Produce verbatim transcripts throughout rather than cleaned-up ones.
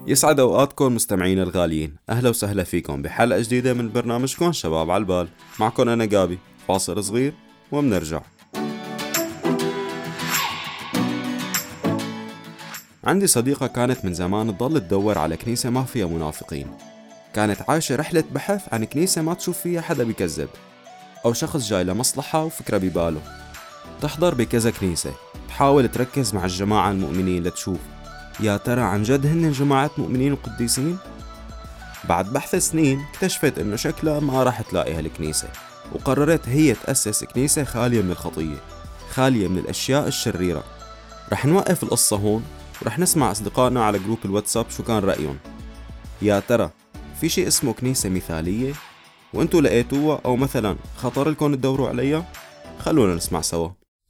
يسعد أوقاتكم مستمعين الغاليين، أهلا وسهلا فيكم بحلقة جديدة من برنامجكم شباب على البال. معكم أنا جابي، فاصل صغير ومنرجع. عندي صديقة كانت من زمان تضل تدور على كنيسة ما فيها منافقين. كانت عايشة رحلة بحث عن كنيسة ما تشوف فيها حدا بيكذب أو شخص جاي لمصلحة وفكرة بباله. تحضر بكذا كنيسة، تحاول تركز مع الجماعة المؤمنين لتشوف يا ترى عن جد هن جماعة مؤمنين وقديسين؟ بعد بحث سنين اكتشفت انه شكلها ما راح تلاقي هالكنيسة، وقررت هي تأسس كنيسة خالية من الخطية، خالية من الأشياء الشريرة. رح نوقف القصة هون ورح نسمع أصدقائنا على جروب الواتساب شو كان رأيهم. يا ترى في شيء اسمه كنيسة مثالية وانتوا لقيتوها أو مثلا خطر لكم تدوروا عليها؟ خلونا نسمع سوا.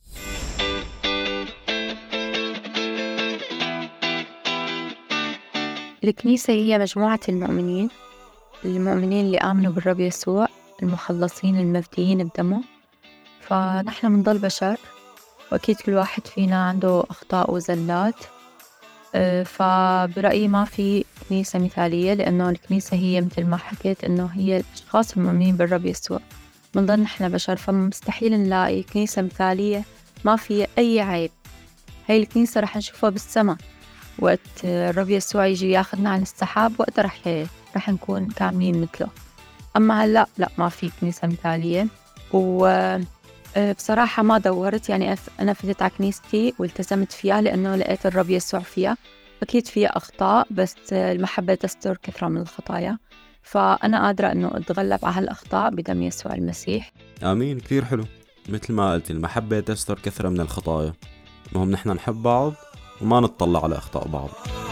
الكنيسة هي مجموعة المؤمنين المؤمنين اللي آمنوا بالرب يسوع، المخلصين المفديين بدمه. فنحن منضل بشر، وأكيد كل واحد فينا عنده أخطاء وزلات. فبرأيي ما في كنيسة مثالية، لأنه الكنيسة هي مثل ما حكيت إنه هي الأشخاص المؤمنين بالرب يسوع. منضل نحن بشر، فمستحيل نلاقي كنيسة مثالية ما في أي عيب. هاي الكنيسة رح نشوفها بالسماء وقت الرب يسوع يجي ياخدنا عن السحاب، وقت رح رح نكون كاملين مثله. أما هلأ لا، ما في كنيسة مثالية. وبصراحة ما دورت، يعني أنا فتت على كنيستي والتزمت فيها لأنه لقيت الرب يسوع فيها. أكيد فيها أخطاء، بس المحبة تستر كثرة من الخطايا، فأنا قادرة أنه أتغلب على هالأخطاء بدم يسوع المسيح. آمين. كتير حلو. مثل ما قلت، المحبة تستر كثرة من الخطايا. المهم نحن نحب بعض وما نتطلع على أخطاء بعض.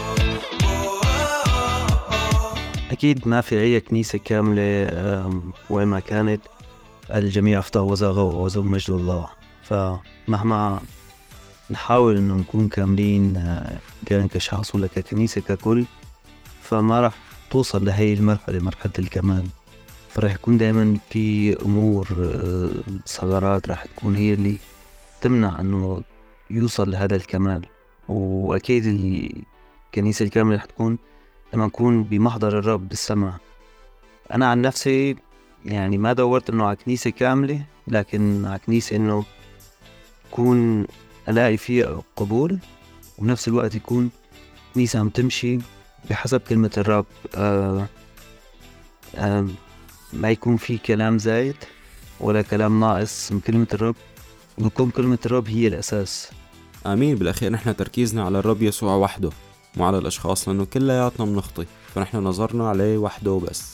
أكيد ما في أي كنيسة كاملة وين ما كانت الجميع أخطأ وزاغوا وزوا مجد الله. فمهما نحاول إنه نكون كاملين كان كشخص ولا ككنيسة ككل، فما رح توصل لهي المرحلة، مرحلة الكمال. فرح يكون دائما في أمور ثغرات رح تكون هي اللي تمنع إنه يوصل لهذا الكمال. وأكيد الكنيسة الكاملة رح تكون لما نكون بمحضر الرب بالسماء. أنا عن نفسي يعني ما دورت إنه على كنيسة كاملة، لكن على كنيسة إنه يكون ألاقي فيها قبول، وبنفس الوقت يكون كنيسة عم تمشي بحسب كلمة الرب. آه آه ما يكون في كلام زايد ولا كلام ناقص من كلمة الرب، ويكون كلمة الرب هي الأساس. آمين. بالأخير نحن تركيزنا على الرب يسوع وحده، مو على الأشخاص، لأنه كلياتنا بنخطي، فنحن نظرنا عليه وحده وبس.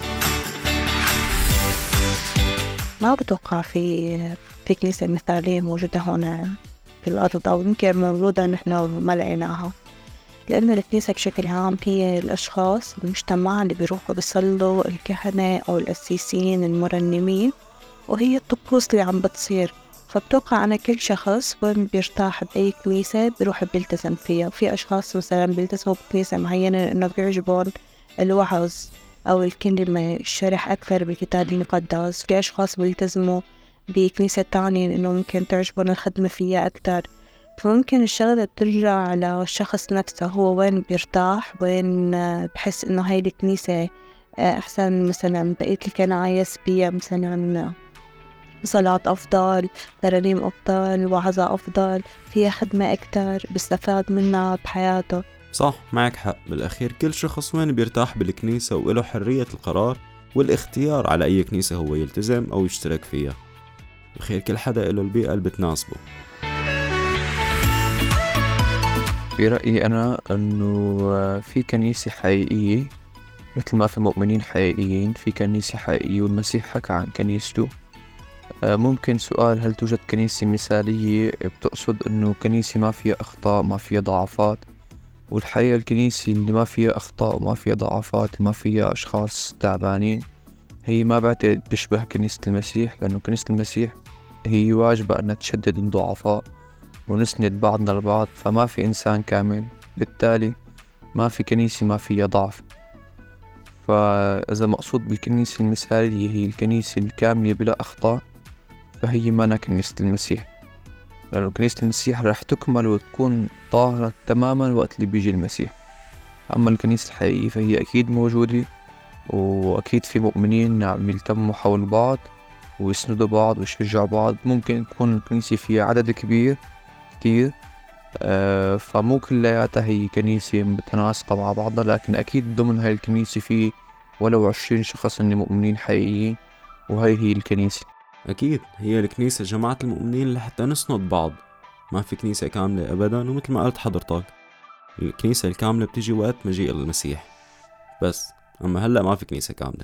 ما بتوقع في في كنيسة مثالية موجودة هنا في الأرض، أو يمكن موجودة نحن ما لقيناها. لأن الكنيسة بشكل عام هي الأشخاص المجتمع اللي بيروحوا بيصلوا، الكهنة أو القسيسين المرنمين، وهي الطقوس اللي عم بتصير. فبتوقع أنا كل شخص وين بيرتاح بأي كنيسة بيروح بيلتزم فيها. وفي أشخاص مثلا بيلتزموا بكنيسة معينة إنه بيعجبون الوعظ أو الكلمة الشرح أكثر بالكتاب المقدس. في أشخاص بيلتزموا بكنيسة تانية إنه ممكن تعجبون الخدمة فيها أكثر. فممكن الشغلة بترجع على الشخص نفسه، هو وين بيرتاح، وين بحس إنه هاي الكنيسة أحسن مثلا بقية الكنايس بيها، مثلا صلاة أفضل، ترانيم أفضل، وعظة أفضل، فيها خدمة أكتر، بيستفاد منها بحياته. صح، معك حق. بالأخير كل شخص وين بيرتاح بالكنيسة وله حرية القرار والاختيار على أي كنيسة هو يلتزم أو يشترك فيها. بخير كل حدا له البيئة اللي بتناسبه. برأيي أنا أنه في كنيسة حقيقية مثل ما في مؤمنين حقيقيين، في كنيسة حقيقية والمسيح حكى عن كنيسته. ممكن سؤال، هل توجد كنيسة مثالية؟ بتقصد أنه كنيسة ما فيها أخطاء، ما فيها ضعفات؟ والحقيقة الكنيسة اللي ما فيها أخطاء وما فيها ضعفات وما فيها أشخاص تعبانين هي ما بعتقد تشبه كنيسة المسيح، لأنه كنيسة المسيح هي واجبة أن تشدد الضعفاء ونسند بعضنا البعض، فما في إنسان كامل، بالتالي ما في كنيسة ما فيها ضعف. فإذا مقصود بالكنيسة المثالية هي الكنيسة الكاملة بلا أخطاء، فهي ما كنيسة المسيح، لأنه كنيسة المسيح رح تكمل وتكون طاهرة تماما وقت اللي بيجي المسيح. أما الكنيسة الحقيقية فهي أكيد موجودة، وأكيد في مؤمنين عم يلتموا حول بعض ويسندوا بعض ويشجعوا بعض. ممكن تكون الكنيسة فيها عدد كبير كتير، آه فمو كلياتها هي كنيسة متناسقة مع بعضها، لكن أكيد ضمن هاي الكنيسة في ولو عشرين شخص إني مؤمنين حقيقيين، وهي هي الكنيسة. أكيد هي الكنيسة جماعة المؤمنين لحتى نسند بعض. ما في كنيسة كاملة أبدا، ومثل ما قلت حضرتك الكنيسة الكاملة بتجي وقت مجيء المسيح بس، أما هلأ ما في كنيسة كاملة.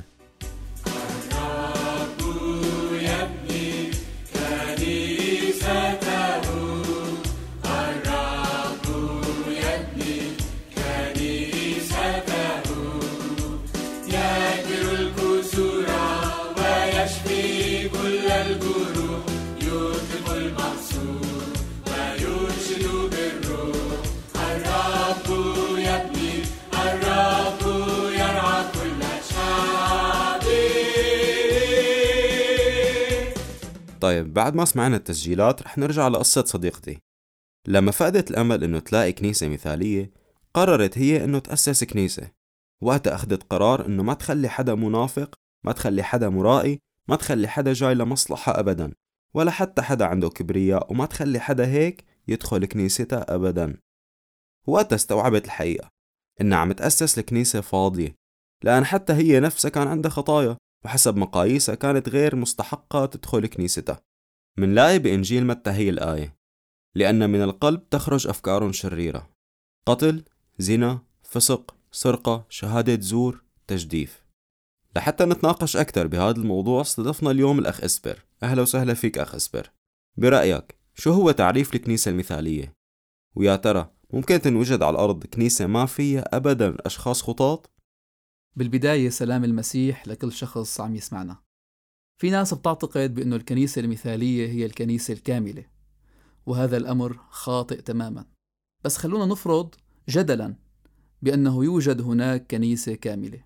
طيب بعد ما سمعنا التسجيلات رح نرجع لقصة صديقتي. لما فقدت الأمل إنه تلاقي كنيسة مثالية، قررت هي إنه تأسس كنيسة. وقتها أخذت قرار إنه ما تخلي حدا منافق، ما تخلي حدا مرائي، ما تخلي حدا جاي لمصلحة أبدا، ولا حتى حدا عنده كبرياء، وما تخلي حدا هيك يدخل كنيستها أبدا. وقتها استوعبت الحقيقة إنها عم تأسس الكنيسة فاضية، لأن حتى هي نفسها كان عندها خطايا، وحسب مقاييسها كانت غير مستحقة تدخل كنيستها. منلاقي بإنجيل متى هي الآية: لأن من القلب تخرج أفكار شريرة، قتل، زنا، فسق، سرقة، شهادة زور، تجديف. لحتى نتناقش أكثر بهذا الموضوع استضفنا اليوم الأخ إسبر. أهلا وسهلا فيك أخ إسبر. برأيك شو هو تعريف الكنيسة المثالية؟ ويا ترى ممكن تنوجد على الأرض كنيسة ما فيها أبدا أشخاص خطاط؟ بالبداية سلام المسيح لكل شخص عم يسمعنا. في ناس بتعتقد بأنه الكنيسة المثالية هي الكنيسة الكاملة، وهذا الأمر خاطئ تماما. بس خلونا نفرض جدلا بأنه يوجد هناك كنيسة كاملة،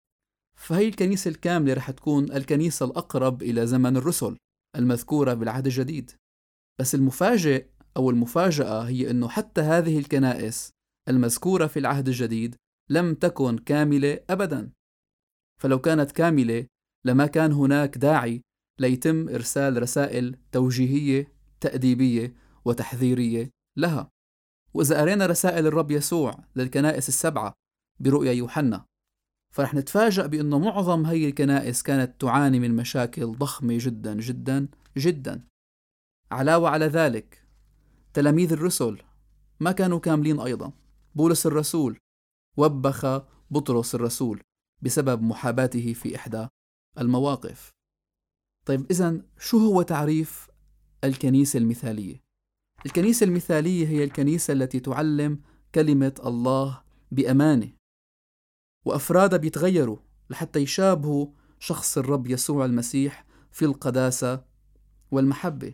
فهي الكنيسة الكاملة رح تكون الكنيسة الأقرب إلى زمن الرسل المذكورة بالعهد الجديد. بس المفاجئ أو المفاجأة هي أنه حتى هذه الكنائس المذكورة في العهد الجديد لم تكن كاملة أبدا. فلو كانت كاملة لما كان هناك داعي ليتم إرسال رسائل توجيهية تأديبية وتحذيرية لها. وإذا قرينا رسائل الرب يسوع للكنائس السبعة برؤيا يوحنا، فرح نتفاجأ بأنه معظم هي الكنائس كانت تعاني من مشاكل ضخمة جدا جدا جدا. علاوة على ذلك تلاميذ الرسل ما كانوا كاملين أيضا. بولس الرسول وبخ بطرس الرسول بسبب محاباته في إحدى المواقف. طيب إذن شو هو تعريف الكنيسة المثالية؟ الكنيسة المثالية هي الكنيسة التي تعلم كلمة الله بأمانة، وأفرادها بيتغيروا لحتى يشابهوا شخص الرب يسوع المسيح في القداسة والمحبة،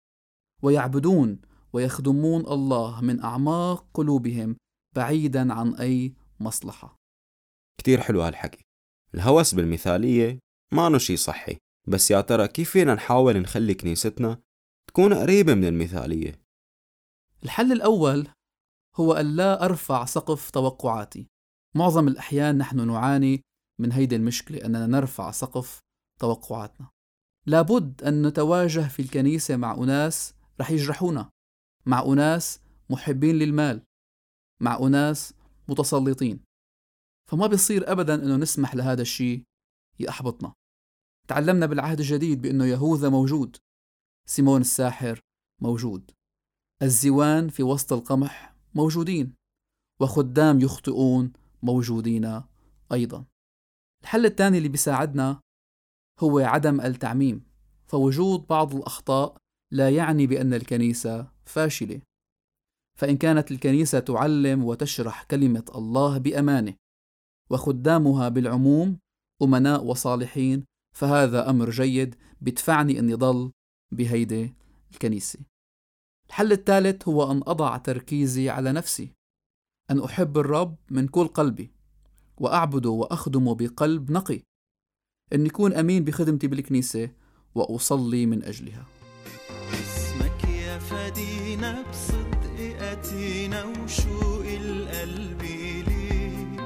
ويعبدون ويخدمون الله من أعماق قلوبهم بعيدا عن أي مصلحة. كتير حلو هالحكي. الهوس بالمثالية ما أنه شي صحي، بس يا ترى كيف فينا نحاول نخلي كنيستنا تكون قريبة من المثالية؟ الحل الأول هو أن لا أرفع سقف توقعاتي. معظم الأحيان نحن نعاني من هيدي المشكلة، أننا نرفع سقف توقعاتنا. لابد أن نتواجه في الكنيسة مع أناس رح يجرحونا، مع أناس محبين للمال، مع أناس متسلطين. فما بيصير أبدا أنه نسمح لهذا الشيء يحبطنا. تعلمنا بالعهد الجديد بأنه يهوذا موجود، سيمون الساحر موجود، الزوان في وسط القمح موجودين، وخدام يخطئون موجودين أيضا. الحل الثاني اللي بيساعدنا هو عدم التعميم. فوجود بعض الأخطاء لا يعني بأن الكنيسة فاشلة. فإن كانت الكنيسة تعلم وتشرح كلمة الله بأمانة، وخدامها بالعموم أمناء وصالحين، فهذا أمر جيد بدفعني أني ضل بهيدي الكنيسة. الحل الثالث هو أن أضع تركيزي على نفسي، أن أحب الرب من كل قلبي وأعبده وأخدمه بقلب نقي، أن يكون أمين بخدمتي بالكنيسة وأصلي من أجلها. اسمك يا فدينا بصدق أتينا وشوق القلب ليك،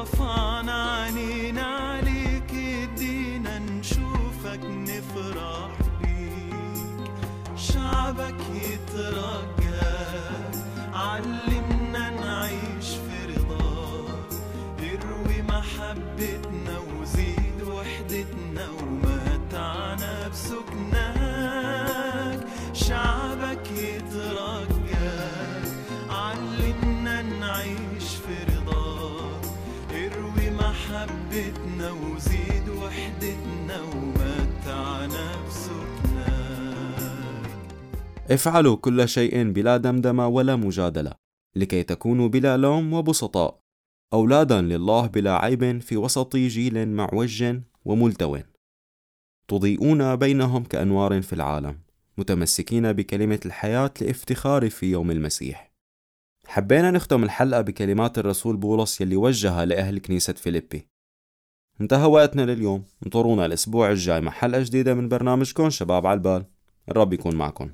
رفعنا عنينا عليك ادينا نشوفك نفرح بيك، شعبك يترجاك علمنا نعيش في رضاك، اروي محبتنا وزيد وحدتنا ومتعنا بسكناك، شعبك يترجاك علمنا نعيش في رضاك، اروي محبتنا وزيد وحدتنا ومتعنا بسكناك. افعلوا كل شيء بلا دمدمة ولا مجادلة، لكي تكونوا بلا لوم وبسطاء، أولادا لله بلا عيب في وسط جيل معوج وملتو، تضيئون بينهم كأنوار في العالم، متمسكين بكلمة الحياة لافتخار في يوم المسيح. حبينا نختم الحلقة بكلمات الرسول بولس يلي وجهها لأهل كنيسة فيليبي. انتهى وقتنا لليوم، انطرونا الأسبوع الجاي مع حلقة جديدة من برنامجكم شباب عالبال. الرب يكون معكم.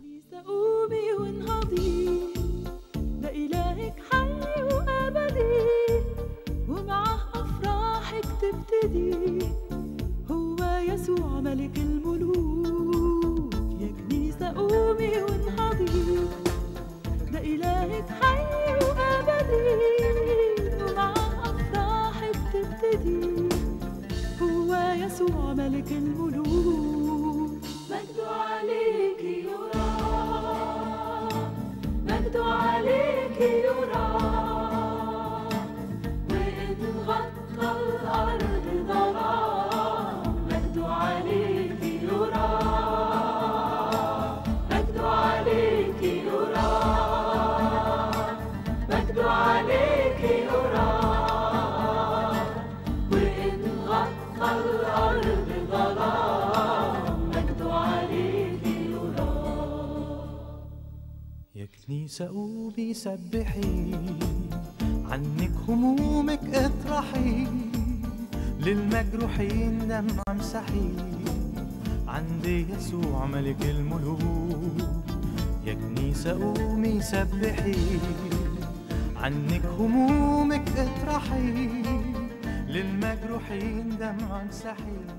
هو يسوع ملك الملوك، يا كنيسة قومي وانهضي، ده إلهك حي وأبدي ومعاه أفراحك تبتدي، هو يسوع ملك الملوك. مجد عليك يرى، مجد عليك يرى، وإن غطى الأرض ظلام، مجد عليك يرى، مجد عليك يرى، مجد عليك يرى، وإن غطى الأرض ظلام، مجد عليك يرى. يا كنيسة قومي سبحي، عنك همومك اطرحي، للمجروحين دمع امسحي، عند يسوع ملك الملوك. يا كنيسة قومي سبحي، عنك همومك اطرحي، للمجروحين دمع امسحي.